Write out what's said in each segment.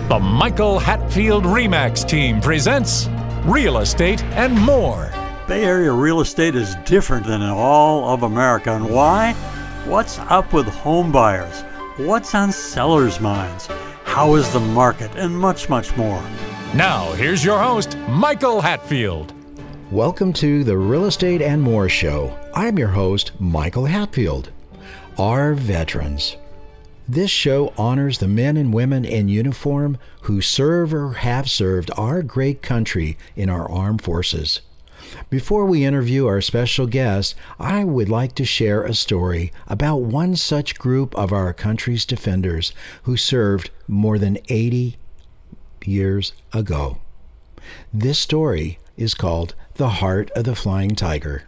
The Michael Hatfield RE/MAX team presents Real Estate and More. Bay Area real estate is different than in all of America. And why? What's up with home buyers? What's on sellers' minds? How is the market? And much, much more. Now, here's your host, Michael Hatfield. Welcome to the Real Estate and More Show. I'm your host, Michael Hatfield. Our veterans. This show honors the men and women in uniform who serve or have served our great country in our armed forces. Before we interview our special guest, I would like to share a story about one such group of our country's defenders who served more than 80 years ago. This story is called The Heart of the Flying Tiger.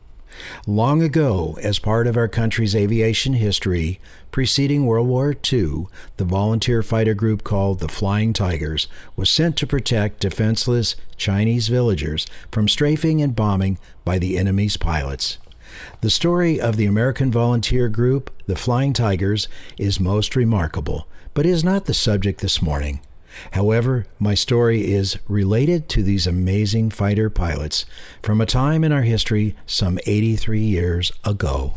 Long ago, as part of our country's aviation history, preceding World War II, the volunteer fighter group called the Flying Tigers was sent to protect defenseless Chinese villagers from strafing and bombing by the enemy's pilots. The story of the American volunteer group, the Flying Tigers, is most remarkable, but is not the subject this morning. However, my story is related to these amazing fighter pilots from a time in our history some 83 years ago.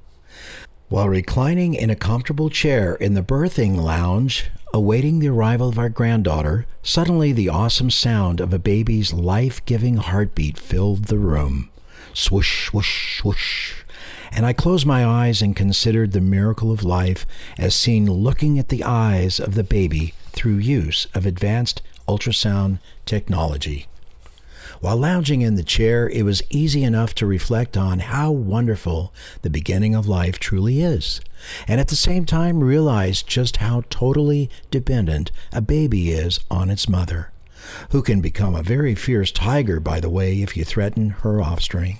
While reclining in a comfortable chair in the berthing lounge, awaiting the arrival of our granddaughter, suddenly the awesome sound of a baby's life-giving heartbeat filled the room. Swoosh, swoosh, swoosh. And I closed my eyes and considered the miracle of life as seen looking at the eyes of the baby through use of advanced ultrasound technology. While lounging in the chair, it was easy enough to reflect on how wonderful the beginning of life truly is, and at the same time realize just how totally dependent a baby is on its mother, who can become a very fierce tiger, by the way, if you threaten her offspring.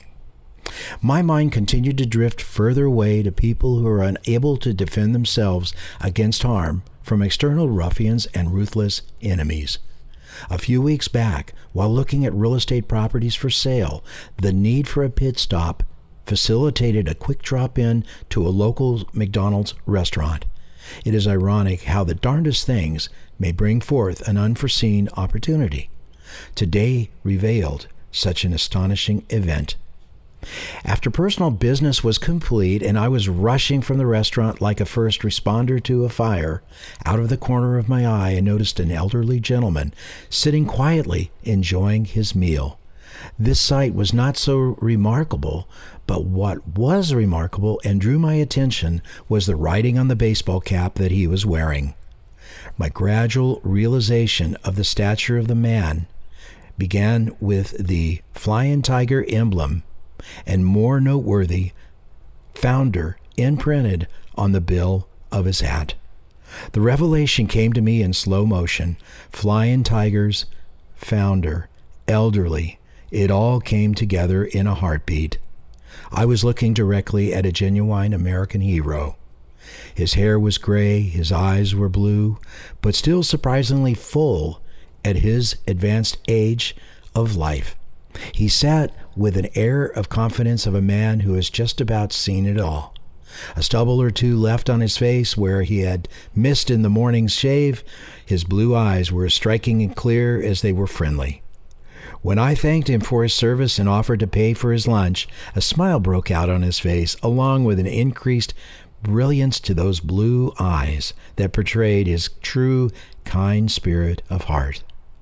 My mind continued to drift further away to people who are unable to defend themselves against harm from external ruffians and ruthless enemies. A few weeks back, while looking at real estate properties for sale, the need for a pit stop facilitated a quick drop-in to a local McDonald's restaurant. It is ironic how the darndest things may bring forth an unforeseen opportunity. Today revealed such an astonishing event. After personal business was complete and I was rushing from the restaurant like a first responder to a fire, out of the corner of my eye I noticed an elderly gentleman sitting quietly enjoying his meal. This sight was not so remarkable, but what was remarkable and drew my attention was the writing on the baseball cap that he was wearing. My gradual realization of the stature of the man began with the Flying Tiger emblem and more noteworthy, founder imprinted on the bill of his hat. The revelation came to me in slow motion. Flying Tigers, founder, elderly, it all came together in a heartbeat. I was looking directly at a genuine American hero. His hair was gray, his eyes were blue, but still surprisingly full at his advanced age of life. He sat with an air of confidence of a man who has just about seen it all. A stubble or two left on his face where he had missed in the morning's shave, his blue eyes were as striking and clear as they were friendly. When I thanked him for his service and offered to pay for his lunch, a smile broke out on his face, along with an increased brilliance to those blue eyes that portrayed his true, kind spirit of heart.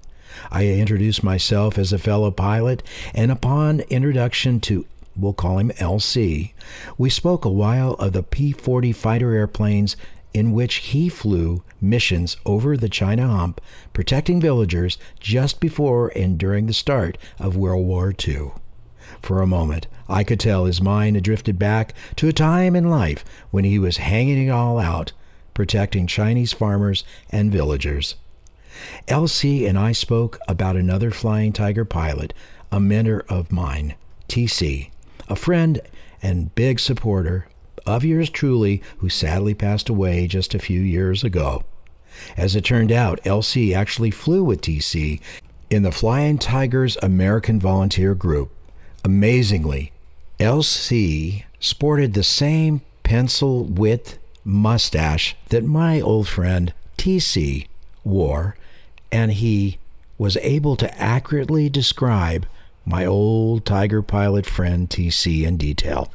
I introduced myself as a fellow pilot, and upon introduction to, we'll call him LC, we spoke a while of the P-40 fighter airplanes in which he flew missions over the China Hump, protecting villagers just before and during the start of World War II. For a moment, I could tell his mind had drifted back to a time in life when he was hanging it all out, protecting Chinese farmers and villagers. LC and I spoke about another Flying Tiger pilot, a mentor of mine, TC, a friend and big supporter of yours truly, who sadly passed away just a few years ago. As it turned out, LC actually flew with TC in the Flying Tigers American Volunteer Group. Amazingly, LC sported the same pencil-width mustache that my old friend TC wore and he was able to accurately describe my old Tiger pilot friend TC in detail.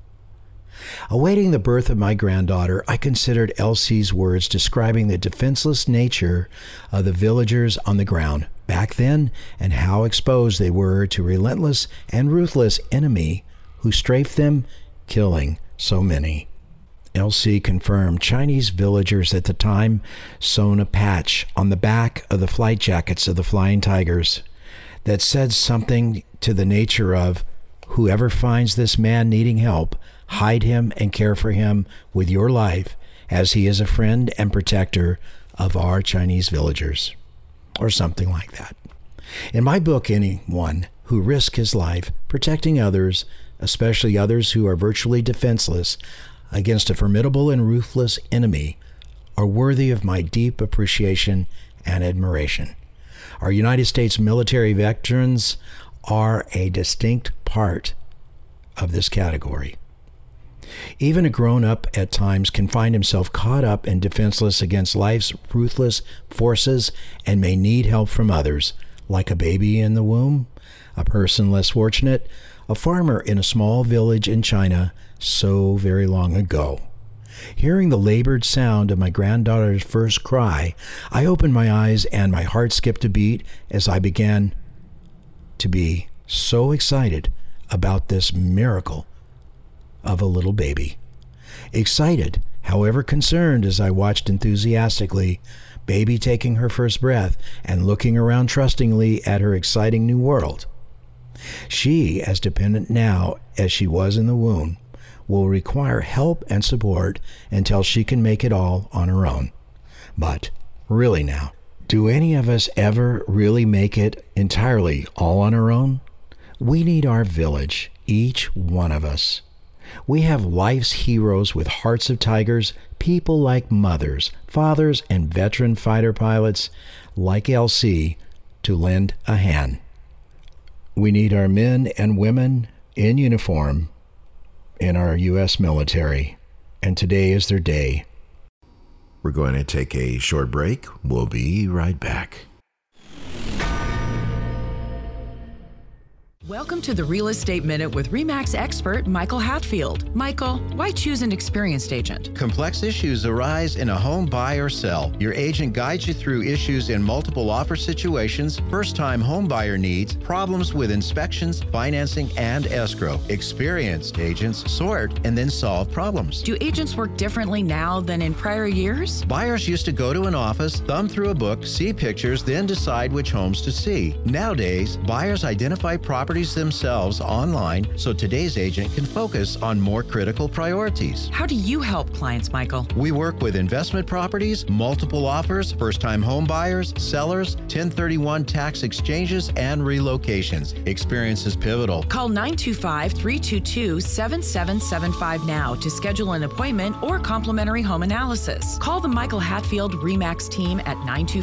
Awaiting the birth of my granddaughter, I considered Elsie's words describing the defenseless nature of the villagers on the ground back then and how exposed they were to relentless and ruthless enemy who strafed them, killing so many. Elsie confirmed Chinese villagers at the time sewn a patch on the back of the flight jackets of the Flying Tigers that said something to the nature of, "Whoever finds this man needing help, hide him and care for him with your life, as he is a friend and protector of our Chinese villagers," or something like that. In my book, anyone who risks his life protecting others, especially others who are virtually defenseless against a formidable and ruthless enemy, are worthy of my deep appreciation and admiration. Our United States military veterans are a distinct part of this category. Even a grown-up at times can find himself caught up and defenseless against life's ruthless forces and may need help from others, like a baby in the womb, a person less fortunate, a farmer in a small village in China so very long ago. Hearing the labored sound of my granddaughter's first cry, I opened my eyes and my heart skipped a beat as I began to be so excited about this miracle of a little baby. Excited, however concerned, as I watched enthusiastically baby taking her first breath and looking around trustingly at her exciting new world. She, as dependent now as she was in the womb, will require help and support until she can make it all on her own. But really now, do any of us ever really make it entirely all on our own? We need our village, each one of us. We have life's heroes with hearts of tigers, people like mothers, fathers, and veteran fighter pilots like LC to lend a hand. We need our men and women in uniform in our U.S. military, and today is their day. We're going to take a short break. We'll be right back. Welcome to the Real Estate Minute with RE/MAX expert Michael Hatfield. Michael, why choose an experienced agent? Complex issues arise in a home buy or sell. Your agent guides you through issues in multiple offer situations, first-time home buyer needs, problems with inspections, financing, and escrow. Experienced agents sort and then solve problems. Do agents work differently now than in prior years? Buyers used to go to an office, thumb through a book, see pictures, then decide which homes to see. Nowadays, buyers identify properties themselves online so today's agent can focus on more critical priorities. How do you help clients, Michael? We work with investment properties, multiple offers, first-time home buyers, sellers, 1031 tax exchanges, and relocations. Experience is pivotal. Call 925-322-7775 now to schedule an appointment or complimentary home analysis. Call the Michael Hatfield RE/MAX team at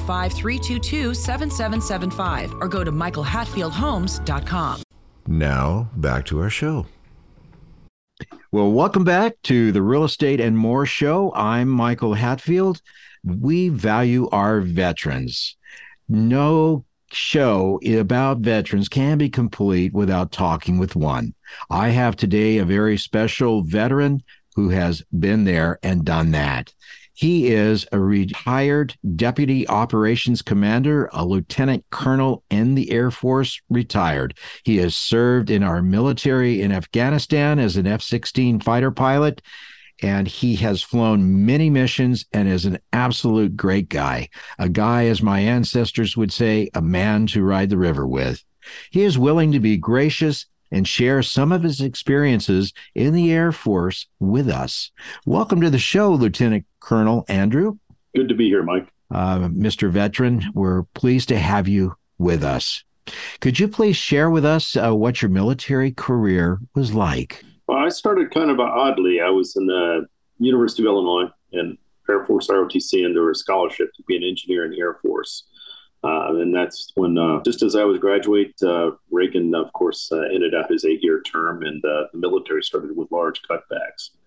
925-322-7775 or go to michaelhatfieldhomes.com. Now, back to our show. Well, welcome back to the Real Estate and More Show. I'm Michael Hatfield. We value our veterans. No show about veterans can be complete without talking with one. I have today a very special veteran who has been there and done that. He is a retired Deputy Operations Commander, a Lieutenant Colonel in the Air Force, retired. He has served in our military in Afghanistan as an F-16 fighter pilot, and he has flown many missions and is an absolute great guy. A guy, as my ancestors would say, a man to ride the river with. He is willing to be gracious and share some of his experiences in the Air Force with us. Welcome to the show, Lieutenant Colonel Andrew. Good to be here, Mike. Mr. Veteran, we're pleased to have you with us. Could you please share with us what your military career was like? Well, I started kind of oddly. I was in the University of Illinois and Air Force ROTC, and there was a scholarship to be an engineer in the Air Force. And that's when, just as I was graduate, Reagan, of course, ended up his 8-year term, and the military started with large cutbacks.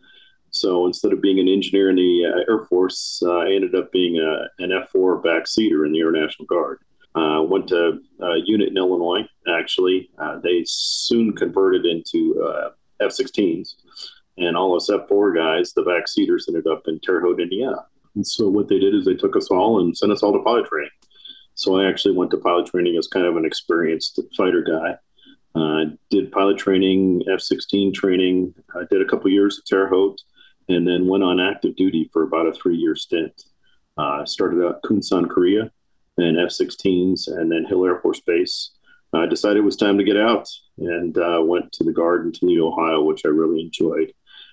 So instead of being an engineer in the Air Force, I ended up being an F-4 backseater in the Air National Guard. Went to a unit in Illinois, actually. They soon converted into F-16s. And all us F-4 guys, the backseaters, ended up in Terre Haute, Indiana. And so what they did is they took us all and sent us all to pilot training. So I actually went to pilot training as kind of an experienced fighter guy. Did pilot training, F-16 training. I did a couple years at Terre Haute, and then went on active duty for about a 3-year stint. Started out Kunsan, Korea, then F-16s, and then Hill Air Force Base. I decided it was time to get out, and went to the Guard in Toledo, Ohio, which I really enjoyed.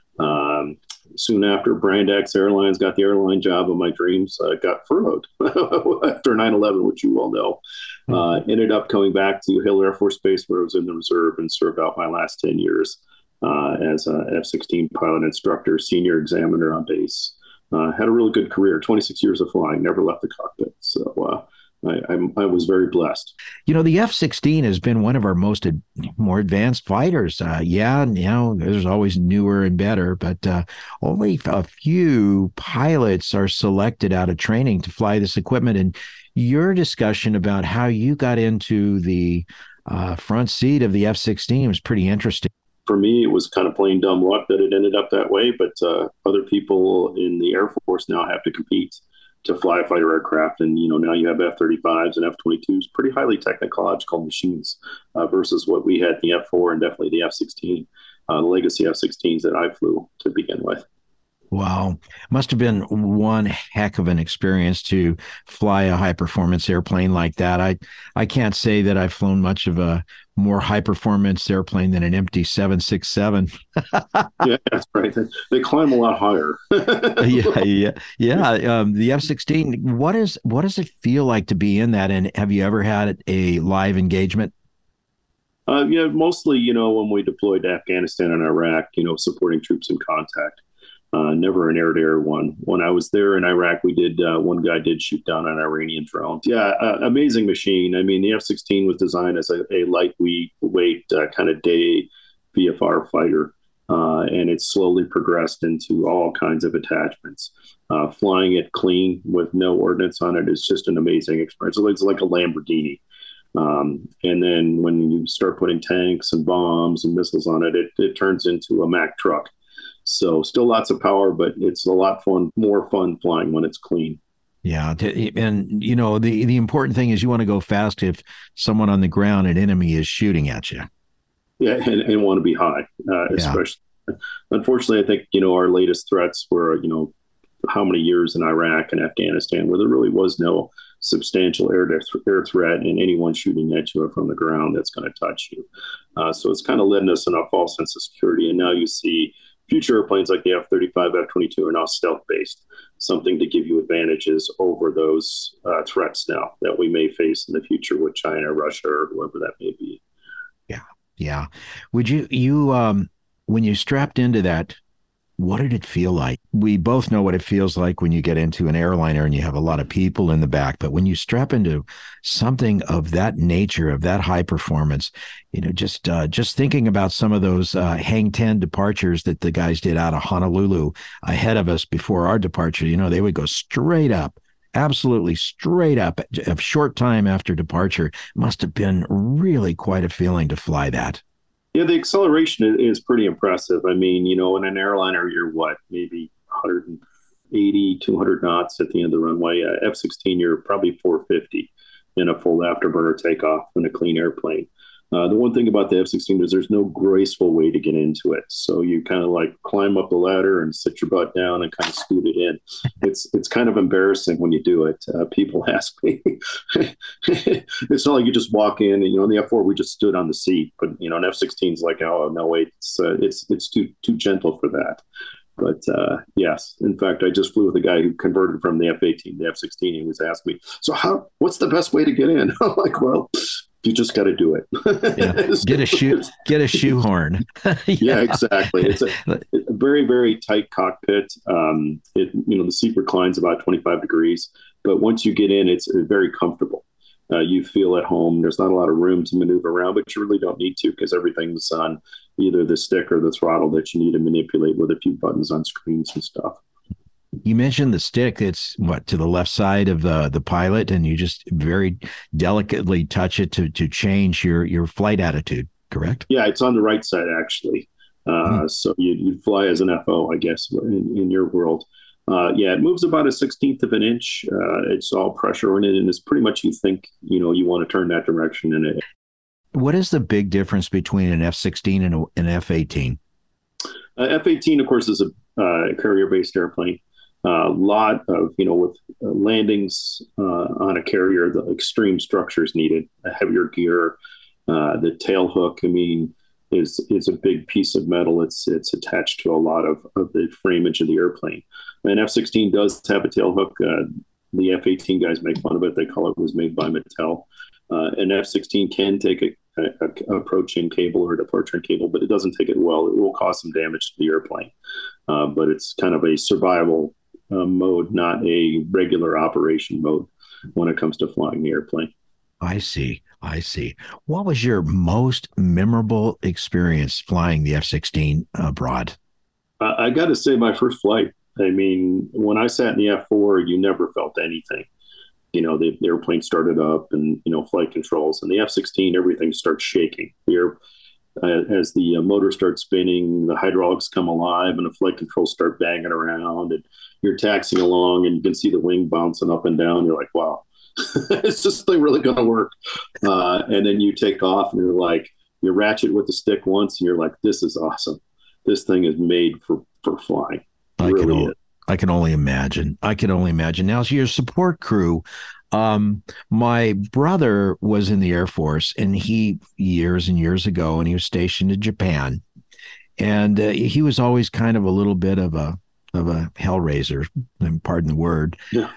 Soon after, Brand X Airlines got the airline job of my dreams. I got furloughed after 9/11, which you all know. Ended up coming back to Hill Air Force Base, where I was in the reserve, and served out my last 10 years as an F-16 pilot instructor, senior examiner on base. Had a really good career, 26 years of flying, never left the cockpit. So I was very blessed. The F-16 has been one of our more advanced fighters. There's always newer and better, but only a few pilots are selected out of training to fly this equipment. And your discussion about how you got into the front seat of the F-16 was pretty interesting. For me, it was kind of plain dumb luck that it ended up that way, but other people in the Air Force now have to compete to fly fighter aircraft. And, now you have F-35s and F-22s, pretty highly technological machines versus what we had in the F-4 and definitely the F-16, the legacy F-16s that I flew to begin with. Wow. Must have been one heck of an experience to fly a high-performance airplane like that. I can't say that I've flown much of a more high-performance airplane than an empty 767. Yeah, that's right. They climb a lot higher. Yeah. The F-16, what does it feel like to be in that? And have you ever had a live engagement? Mostly, when we deployed to Afghanistan and Iraq, supporting troops in contact. Never an air-to-air one. When I was there in Iraq, we did one guy did shoot down an Iranian drone. Yeah, amazing machine. I mean, the F-16 was designed as a lightweight kind of day VFR fighter, and it slowly progressed into all kinds of attachments. Flying it clean with no ordnance on it is just an amazing experience. It's like a Lamborghini. And then when you start putting tanks and bombs and missiles on it, it turns into a Mack truck. So still lots of power, but it's a lot more fun flying when it's clean. Yeah. And, the important thing is you want to go fast if someone on the ground, an enemy, is shooting at you. Yeah, and want to be high, especially. Unfortunately, I think, our latest threats were, how many years in Iraq and Afghanistan where there really was no substantial air threat and anyone shooting at you from the ground that's going to touch you. So it's kind of led us in a false sense of security. And now you see future airplanes like the F-35, F-22 are now stealth-based, something to give you advantages over those threats now that we may face in the future with China, Russia, or whoever that may be. Yeah. Would you when you strapped into that, what did it feel like? We both know what it feels like when you get into an airliner and you have a lot of people in the back. But when you strap into something of that nature, of that high performance, just thinking about some of those Hang 10 departures that the guys did out of Honolulu ahead of us before our departure, they would go straight up, absolutely straight up a short time after departure. Must have been really quite a feeling to fly that. Yeah, the acceleration is pretty impressive. I mean, in an airliner, you're maybe 180, 200 knots at the end of the runway. F-16, you're probably 450 in a full afterburner takeoff in a clean airplane. The one thing about the F-16 is there's no graceful way to get into it. So you kind of climb up the ladder and sit your butt down and kind of scoot it in. It's kind of embarrassing when you do it. People ask me. It's not like you just walk in and, in the F-4, we just stood on the seat. But, an F-16 is like, oh, no, wait, it's too gentle for that. But yes, in fact, I just flew with a guy who converted from the F-18 to the F-16. He was asking me, so what's the best way to get in? I'm like, well, you just got to do it. Get a shoehorn. Yeah, exactly. It's a very, very tight cockpit. The seat reclines about 25 degrees, but once you get in, it's very comfortable. You feel at home. There's not a lot of room to maneuver around, but you really don't need to because everything's on either the stick or the throttle that you need to manipulate with a few buttons on screens and stuff. You mentioned the stick. It's to the left side of the pilot, and you just very delicately touch it to change your flight attitude, correct? Yeah, it's on the right side, actually. So you fly as an FO, I guess, in your world. It moves about a 1/16 of an inch. It's all pressure oriented, and it's pretty much you think, you want to turn that direction in it. What is the big difference between an F-16 and an F-18? F-18, of course, is a carrier-based airplane. A lot of, with landings on a carrier, the extreme structures needed, a heavier gear, the tail hook, is a big piece of metal. It's attached to a lot of the framage of the airplane. And F-16 does have a tail hook. The F-18 guys make fun of it. They call it was made by Mattel. An F-16 can take a approach-in cable or departure-in cable, but it doesn't take it well. It will cause some damage to the airplane. But it's kind of a survival mode, not a regular operation mode when it comes to flying the airplane. I see. What was your most memorable experience flying the F-16 abroad? I got to say, my first flight. When I sat in the F4, you never felt anything. The airplane started up and, flight controls. And the F-16, everything starts shaking. As the motor starts spinning, the hydraulics come alive and the flight controls start banging around. And you're taxiing along and you can see the wing bouncing up and down. You're like, wow. Is this thing really going to work? And then you take off and you're like, you ratchet with the stick once and you're like, this is awesome. This thing is made for flying. I can only imagine. Now, so your support crew, my brother was in the Air Force, and he years and years ago, and he was stationed in Japan, and he was always kind of a little bit of a hellraiser, pardon the word. Yeah.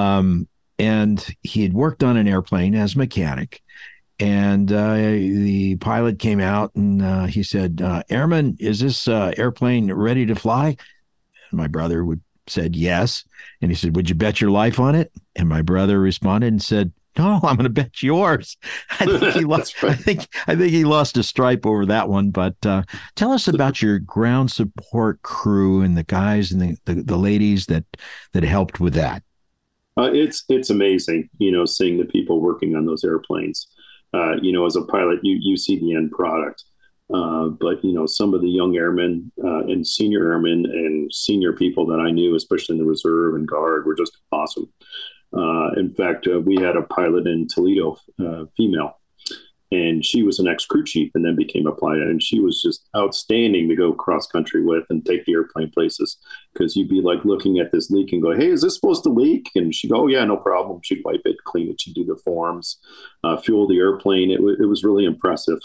And he had worked on an airplane as a mechanic, and the pilot came out and he said, "Airman, is this airplane ready to fly?" And my brother said yes, and he said, "Would you bet your life on it?" And my brother responded and said, "No, I'm going to bet yours." I think he lost. Right. I think he lost a stripe over that one. But tell us about your ground support crew and the guys and the ladies that helped with that. It's amazing, seeing the people working on those airplanes. As a pilot, you see the end product. But some of the young airmen and senior airmen and senior people that I knew, especially in the reserve and guard, were just awesome. In fact, we had a pilot in Toledo, female, and she was an ex-crew chief and then became a pilot. And she was just outstanding to go cross country with and take the airplane places, because you'd be like looking at this leak and go, "Hey, is this supposed to leak?" And she'd go, "Oh yeah, no problem." She'd wipe it, clean it. She'd do the forms, fuel the airplane. It was really impressive.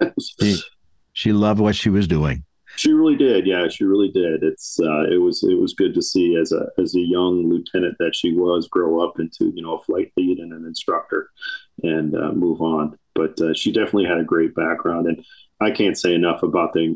She loved what she was doing. She really did. Yeah, she really did. It was good to see as a young lieutenant that she was grow up into, a flight lead and an instructor and move on. But she definitely had a great background, and I can't say enough about the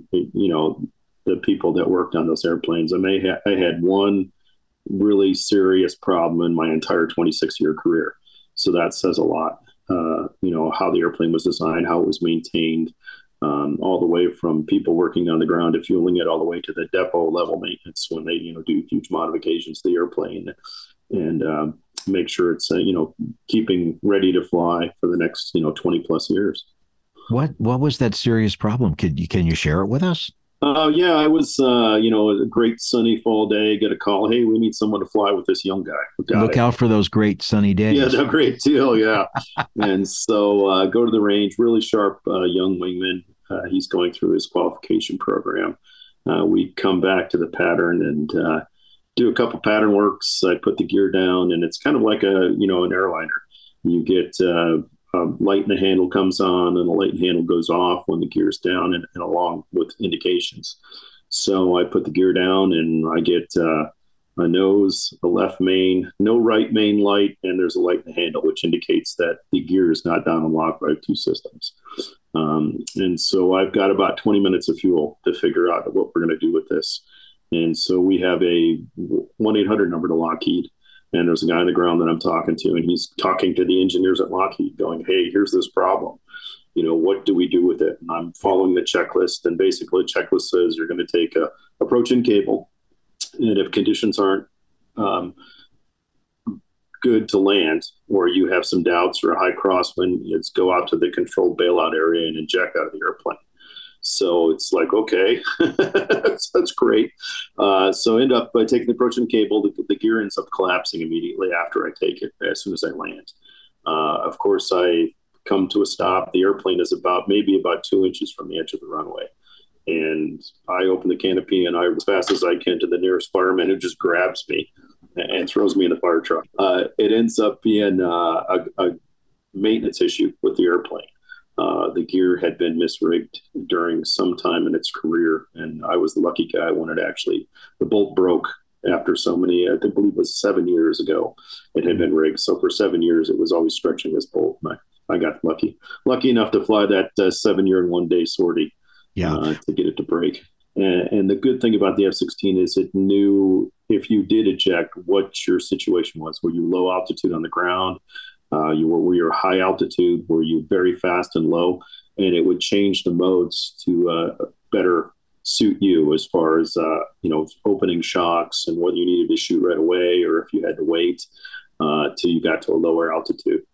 people that worked on those airplanes. I had one really serious problem in my entire 26-year career. So that says a lot. How the airplane was designed, how it was maintained. All the way from people working on the ground to fueling it, all the way to the depot level maintenance when they, do huge modifications to the airplane and make sure it's, keeping ready to fly for the next, 20 plus years. What was that serious problem? Can you share it with us? Yeah, I was, a great sunny fall day, get a call. "Hey, we need someone to fly with this young guy." Look out for those great sunny days. Yeah, no, great deal. Yeah. And so go to the range, really sharp young wingman. He's going through his qualification program. We come back to the pattern and do a couple pattern works. I put the gear down, and it's kind of like an airliner. You get light in the handle comes on and the light handle goes off when the gear's down and along with indications. So I put the gear down and I get a nose, a left main, no right main light, and there's a light in the handle, which indicates that the gear is not down and locked by two systems. And so I've got about 20 minutes of fuel to figure out what we're going to do with this. And so we have a 1-800 number to Lockheed. And there's a guy on the ground that I'm talking to, and he's talking to the engineers at Lockheed going, hey, here's this problem. What do we do with it? And I'm following the checklist. And basically the checklist says you're going to take a approach-in cable. And if conditions aren't good to land, or you have some doubts or a high crosswind, it's go out to the controlled bailout area and inject out of the airplane. So it's like, okay, that's great. So end up by taking the approach-in cable, the gear ends up collapsing immediately after I take it, as soon as I land. Of course, I come to a stop. The airplane is maybe about 2 inches from the edge of the runway. And I open the canopy and as fast as I can to the nearest fireman, who just grabs me and throws me in the fire truck. It ends up being a maintenance issue with the airplane. The gear had been misrigged during some time in its career, and I was the lucky guy when the bolt broke after so many, I believe it was 7 years ago, it had been rigged. So for 7 years, it was always stretching this bolt. And I got lucky enough to fly that 7 year and 1 day sortie to get it to break. And the good thing about the F-16 is it knew if you did eject what your situation was. Were you low altitude on the ground? Were you high altitude? Were you very fast and low? And it would change the modes to better suit you as far as opening shocks and whether you needed to shoot right away or if you had to wait till you got to a lower altitude.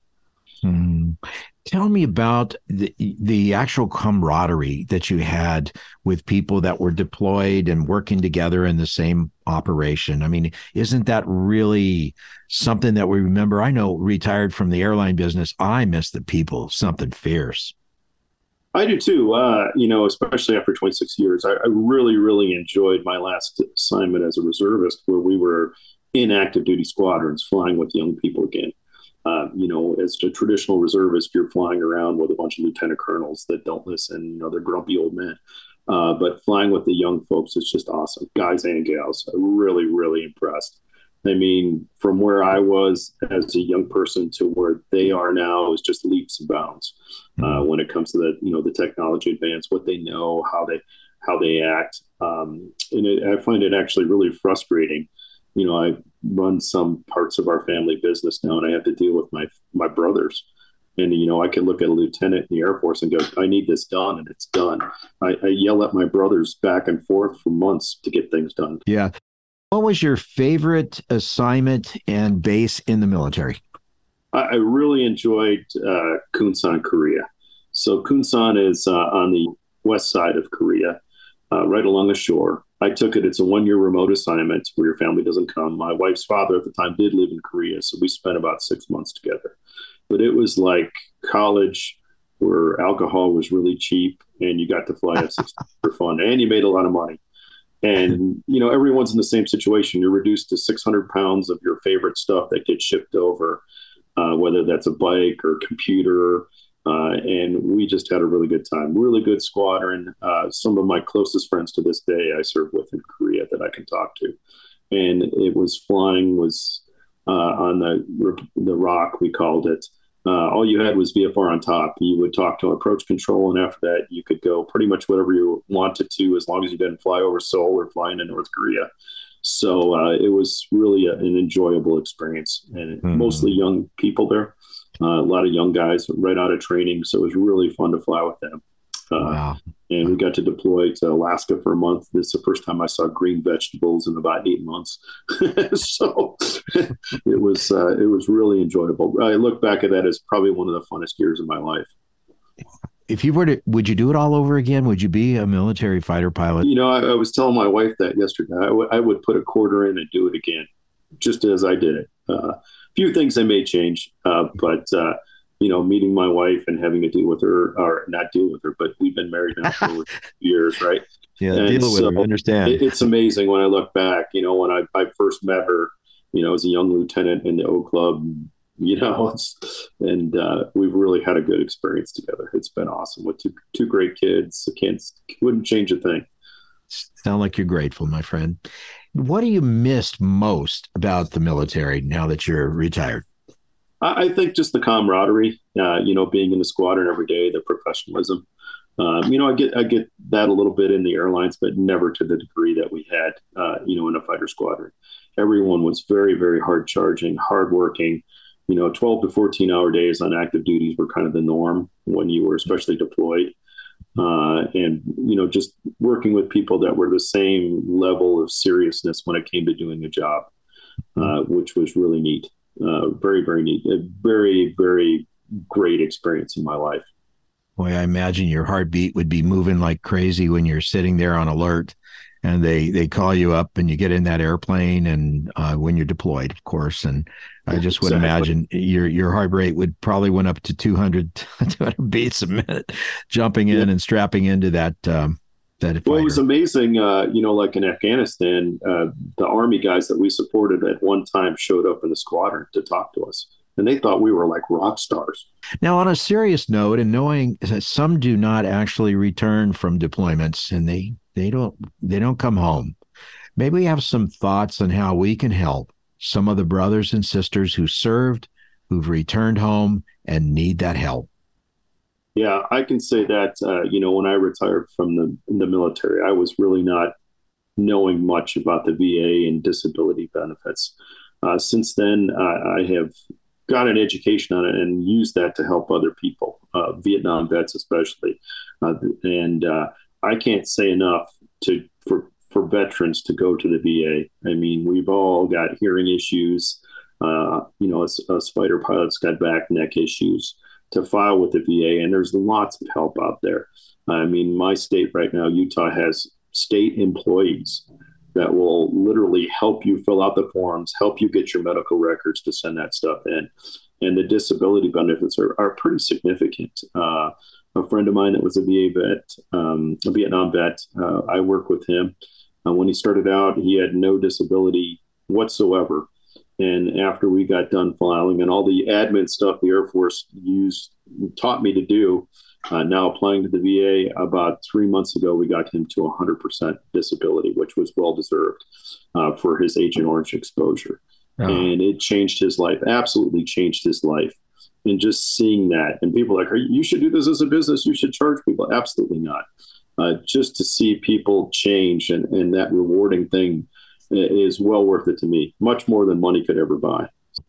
Tell me about the actual camaraderie that you had with people that were deployed and working together in the same operation. I mean, isn't that really something that we remember? I know, retired from the airline business, I miss the people, something fierce. I do too, especially after 26 years. I really, really enjoyed my last assignment as a reservist, where we were in active duty squadrons flying with young people again. As a traditional reservist, you're flying around with a bunch of lieutenant colonels that don't listen. They're grumpy old men. But flying with the young folks is just awesome, guys and gals. I'm really, really impressed. I mean, from where I was as a young person to where they are now is just leaps and bounds when it comes to the technology advance, what they know, how they act. I find it actually really frustrating. I run some parts of our family business now, and I have to deal with my brothers. And, I can look at a lieutenant in the Air Force and go, I need this done, and it's done. I yell at my brothers back and forth for months to get things done. Yeah. What was your favorite assignment and base in the military? I really enjoyed Kunsan, Korea. So Kunsan is on the west side of Korea, right along the shore. I took it. It's a 1 year remote assignment where your family doesn't come. My wife's father at the time did live in Korea, so we spent about 6 months together. But it was like college where alcohol was really cheap and you got to fly F-16 for fun and you made a lot of money. And, everyone's in the same situation. You're reduced to 600 pounds of your favorite stuff that gets shipped over, whether that's a bike or computer. And we just had a really good time, really good squadron. Some of my closest friends to this day I served with in Korea that I can talk to. And it was on the rock, we called it. All you had was VFR on top. You would talk to approach control, and after that, you could go pretty much whatever you wanted to, as long as you didn't fly over Seoul or fly into North Korea. So it was really an enjoyable experience, and mostly young people there. A lot of young guys right out of training, so it was really fun to fly with them. Wow. And we got to deploy to Alaska for a month. This is the first time I saw green vegetables in about 8 months. So it was really enjoyable. I look back at that as probably one of the funnest years of my life. If you were to, would you do it all over again? Would you be a military fighter pilot? I was telling my wife that yesterday. I would put a quarter in and do it again, just as I did it. A few things I may change, but meeting my wife and having to deal with her, or not deal with her, but we've been married now for over years, right? Yeah, deal with her, understand. It's amazing when I look back, when I first met her, as a young lieutenant in the O Club, and we've really had a good experience together. It's been awesome with two great kids. Wouldn't change a thing. Sound like you're grateful, my friend. What do you miss most about the military now that you're retired? I think just the camaraderie, being in the squadron every day, the professionalism. I get that a little bit in the airlines, but never to the degree that we had, in a fighter squadron. Everyone was very, very hard charging, hardworking. 12 to 14 hour days on active duties were kind of the norm when you were especially deployed. And just working with people that were the same level of seriousness when it came to doing a job, which was really neat. Very, very neat. A very, very great experience in my life. Boy, I imagine your heartbeat would be moving like crazy when you're sitting there on alert and they call you up and you get in that airplane, and when you're deployed, of course. And I just would imagine your heart rate would probably went up to 200 beats a minute, jumping in and strapping into that. Well, it was amazing. Like in Afghanistan, the Army guys that we supported at one time showed up in the squadron to talk to us, and they thought we were like rock stars. Now, on a serious note, and knowing that some do not actually return from deployments, and they don't come home, maybe we have some thoughts on how we can help some of the brothers and sisters who served, who've returned home and need that help. Yeah, I can say that, when I retired from the military, I was really not knowing much about the VA and disability benefits. Since then, I have got an education on it and used that to help other people, Vietnam vets especially. And I can't say enough for veterans to go to the VA. I mean, we've all got hearing issues. Us fighter pilots got back, neck issues, to file with the VA, and there's lots of help out there. I mean, my state right now, Utah, has state employees that will literally help you fill out the forms, help you get your medical records to send that stuff in. And the disability benefits are pretty significant. A friend of mine that was a VA vet, a Vietnam vet, I worked with him. When he started out, he had no disability whatsoever. And after we got done filing and all the admin stuff the Air Force taught me to do, now applying to the VA, about 3 months ago, we got him to 100% disability, which was well-deserved for his Agent Orange exposure. Oh. And it changed his life, absolutely changed his life. And just seeing that, and people are like, you should do this as a business, you should charge people. Absolutely not. Just to see people change and that rewarding thing is well worth it to me, much more than money could ever buy.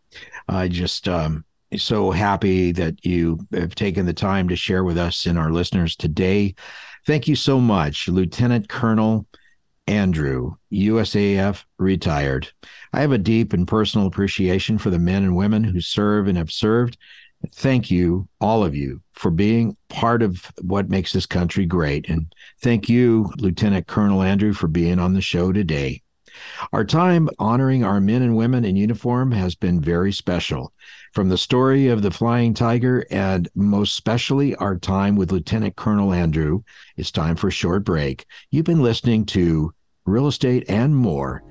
I just so happy that you have taken the time to share with us and our listeners today. Thank you so much, Lieutenant Colonel Andrew, USAF retired. I have a deep and personal appreciation for the men and women who serve and have served. Thank you, all of you, for being part of what makes this country great. And thank you, Lieutenant Colonel Andrew, for being on the show today. Our time honoring our men and women in uniform has been very special. From the story of the Flying Tiger, and most especially our time with Lieutenant Colonel Andrew, it's time for a short break. You've been listening to Real Estate and More.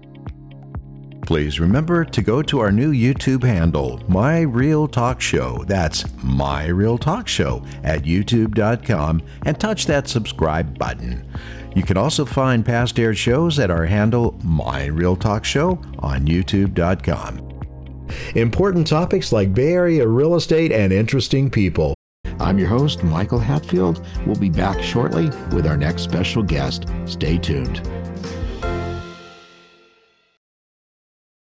Please remember to go to our new YouTube handle, My Real Talk Show. That's My Real Talk Show at youtube.com, and touch that subscribe button. You can also find past aired shows at our handle, My Real Talk Show, on youtube.com. Important topics like Bay Area real estate and interesting people. I'm your host, Michael Hatfield. We'll be back shortly with our next special guest. Stay tuned.